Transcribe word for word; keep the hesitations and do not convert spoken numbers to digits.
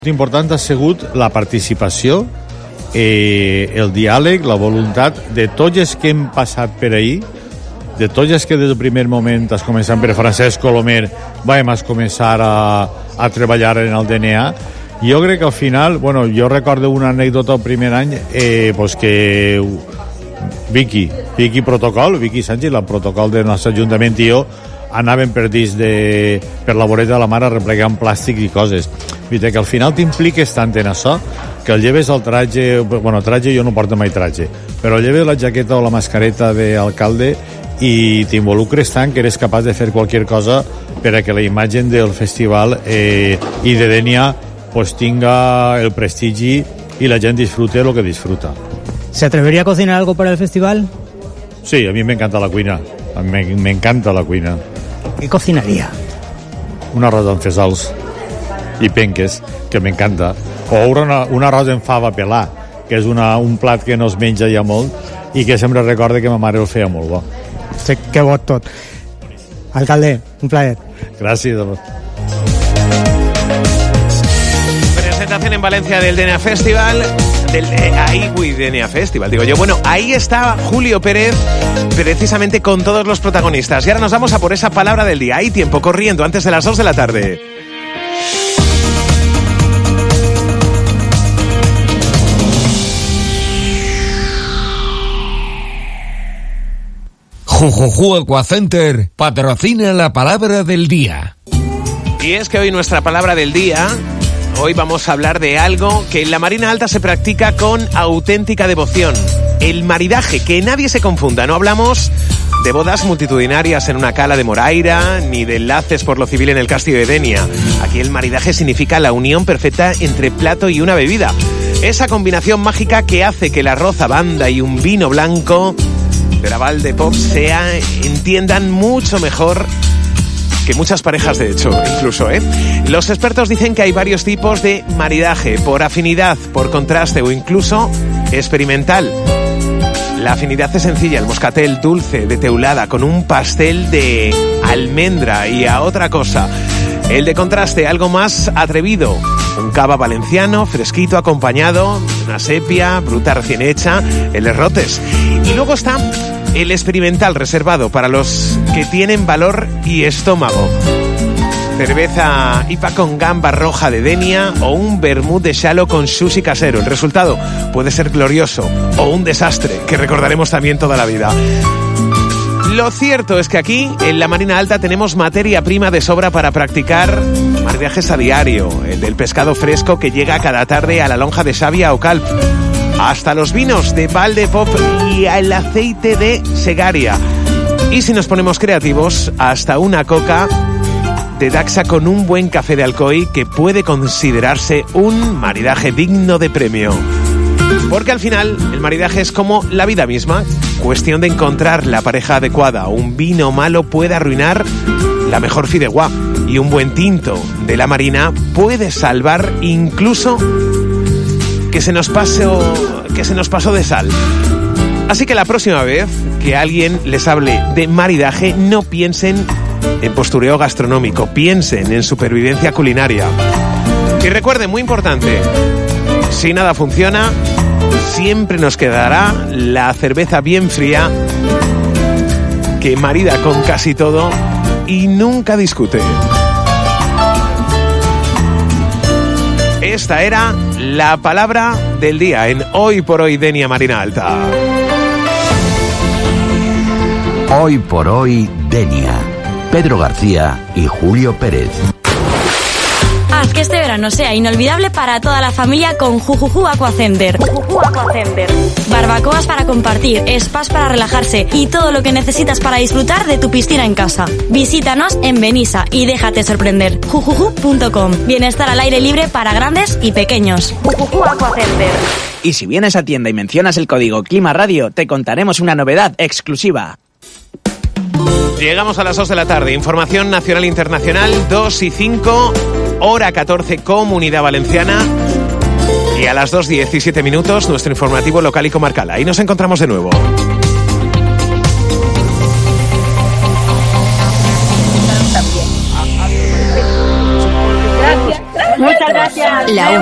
Important ha sigut la participació, eh, el diàleg, la voluntat de tots els que hem passat per ahir, de tots els que des del primer moment, es començant per Francesc Colomer, vam començar a, a treballar en el D N A. Jo crec que al final, bueno, jo recordo una anècdota el primer any, eh, pues que Vicky, Vicky Protocol, Vicky Sánchez, el protocol del nostre Ajuntament i jo, anaven per dins de, per la voreta de la mar a replegar plàstic i coses. Viste que al final t'impliques tant en això que el lleves el traje, bueno, traje jo no porto mai traje, però lleves la jaqueta o la mascareta d'alcalde i t'involucres tant que eres capaç de fer qualsevol cosa per a que la imatge del festival eh, i de Denia pues tinga el prestigi i la gent disfrute el que disfruta. ¿Se atrevería a cocinar algo para el festival? Sí, a mi m'encanta la cuina. A mi m'encanta la cuina. ¿Qué cocinaría? Un arròs amb fesols i penques, que m'encanta. O una, un arròs en fava pelà, que és una, un plat que no es menja ja molt i que sempre recorde que ma mare el feia molt bo. Sí, que bo tot. Alcalde, un plaer. Gràcies. Presentación en Valencia del D N A Festival. Del, eh, ahí, uy, D N A Festival, digo yo. Bueno, ahí está Julio Pérez, precisamente con todos los protagonistas. Y ahora nos vamos a por esa palabra del día. Hay tiempo corriendo antes de las dos de la tarde. Jujuju Aquacenter patrocina la palabra del día. Y es que hoy nuestra palabra del día... Hoy vamos a hablar de algo que en la Marina Alta se practica con auténtica devoción. El maridaje, que nadie se confunda. No hablamos de bodas multitudinarias en una cala de Moraira, ni de enlaces por lo civil en el castillo de Denia. Aquí el maridaje significa la unión perfecta entre plato y una bebida. Esa combinación mágica que hace que el arroz a banda y un vino blanco de la Valdepop sea, entiendan mucho mejor que muchas parejas, de hecho, incluso, ¿eh? Los expertos dicen que hay varios tipos de maridaje, por afinidad, por contraste o incluso experimental. La afinidad es sencilla, el moscatel dulce de teulada con un pastel de almendra y a otra cosa. El de contraste, algo más atrevido, un cava valenciano, fresquito, acompañado de una sepia, bruta recién hecha, el errotes. Y luego está el experimental, reservado para los que tienen valor y estómago. Cerveza I P A con gamba roja de Denia o un vermut de xalo con sushi casero. El resultado puede ser glorioso o un desastre que recordaremos también toda la vida. Lo cierto es que aquí, en la Marina Alta, tenemos materia prima de sobra para practicar maridajes a diario. El del pescado fresco que llega cada tarde a la lonja de Xavia o Calp, hasta los vinos de Valdepop y el aceite de Segaria. Y si nos ponemos creativos, hasta una coca de Daxa con un buen café de Alcoy, que puede considerarse un maridaje digno de premio. Porque al final, el maridaje es como la vida misma, cuestión de encontrar la pareja adecuada. Un vino malo puede arruinar la mejor fideuá, y un buen tinto de la Marina puede salvar incluso que se nos pase o que se nos pasó de sal. Así que la próxima vez que alguien les hable de maridaje, no piensen en postureo gastronómico, piensen en supervivencia culinaria. Y recuerden, muy importante, si nada funciona, siempre nos quedará la cerveza bien fría que marida con casi todo y nunca discute. Esta era la palabra del día en Hoy por Hoy Denia Marina Alta. Hoy por Hoy Denia. Pedro García y Julio Pérez. Haz que este verano sea inolvidable para toda la familia con Jujuju Aquacenter. Jujuju Aquacenter. Barbacoas para compartir, spas para relajarse y todo lo que necesitas para disfrutar de tu piscina en casa. Visítanos en Benissa y déjate sorprender. jujuju punto com. Bienestar al aire libre para grandes y pequeños. Jujuju Aquacenter. Y si vienes a tienda y mencionas el código Clima Radio, te contaremos una novedad exclusiva. Llegamos a las dos de la tarde. Información nacional e internacional, dos y cinco, hora catorce, Comunidad Valenciana. Y a las dos diecisiete minutos, nuestro informativo local y comarcal. Ahí nos encontramos de nuevo. Gracias. Muchas gracias. La